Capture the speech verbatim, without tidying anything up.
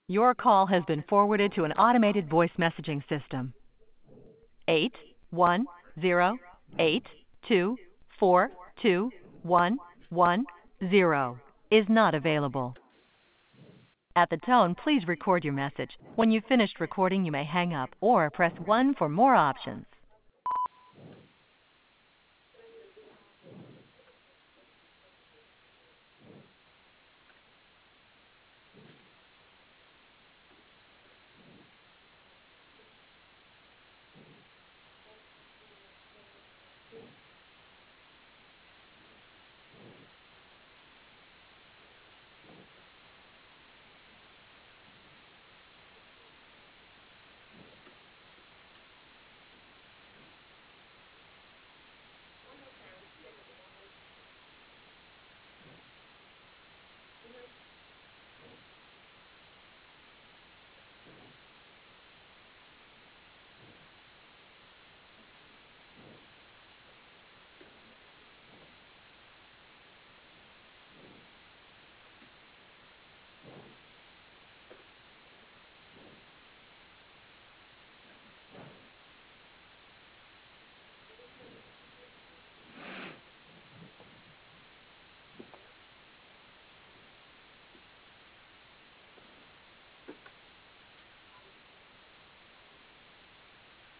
Your call has been forwarded to an automated voice messaging system. eight one zero eight two four two one one zero is not available. At the tone, please record your message. When you've finished recording, you may hang up or press one for more options.